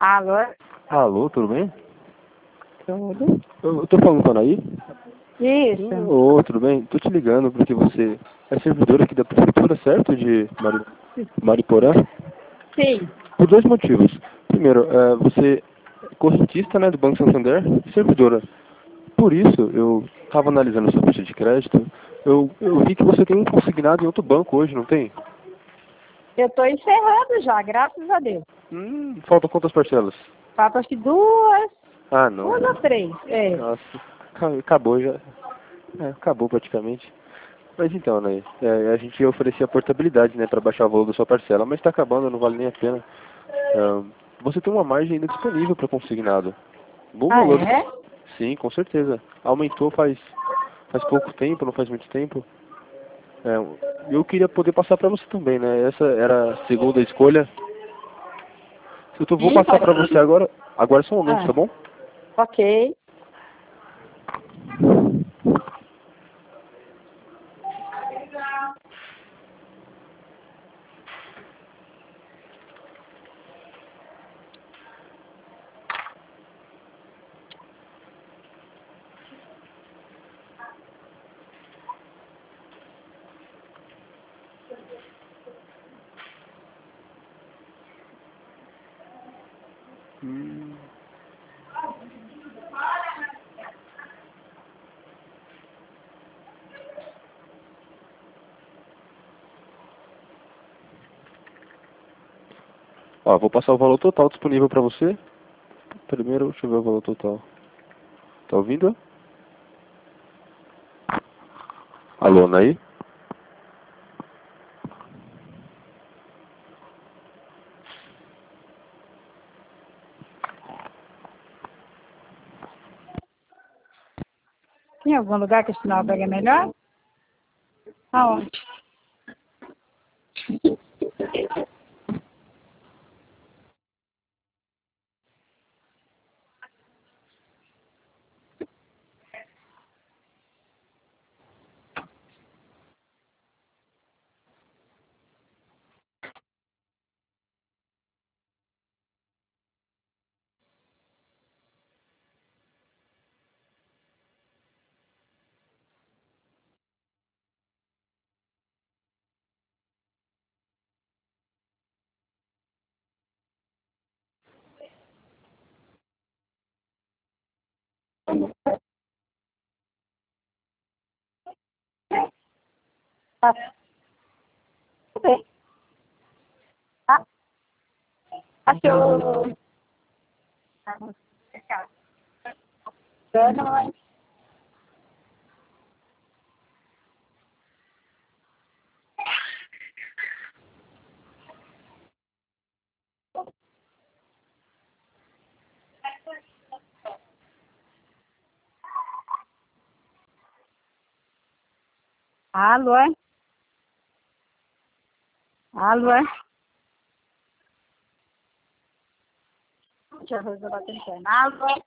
Alô? Alô, tudo bem? Tudo? Eu tô falando com a Anaí? Isso. Ô, tudo bem? Tô te ligando porque você é servidora aqui da prefeitura, certo? De Mariporã? Sim. Por dois motivos. Primeiro, você é correntista, né, do Banco Santander e servidora. Por isso, eu estava analisando a sua ficha de crédito, eu vi que você tem um consignado em outro banco hoje, não tem? Eu tô encerrando já, graças a Deus. Faltam quantas parcelas? Faltam acho que duas Ah, não. ou três. É. Nossa, acabou já. Acabou praticamente. Mas então, né, a gente ia oferecer a portabilidade, né, para baixar o valor da sua parcela, mas está acabando, não vale nem a pena. Você tem uma margem ainda disponível para consignado. Bom Ah, valor. é? Sim, com certeza. Aumentou faz pouco tempo, não faz muito tempo. Eu queria poder passar para você também, né? Essa era a segunda escolha. Vou passar para você agora. Agora só um momento, tá bom? Ok. Ó, vou passar o valor total disponível para você. Primeiro, deixa eu ver o valor total. Tá ouvindo? Alô, Naí? Tem algum lugar que o sinal pega melhor? Aonde? Tá. Bem. Ah, achou. Alô? Alô? Deixa eu resolver a perna. Alô?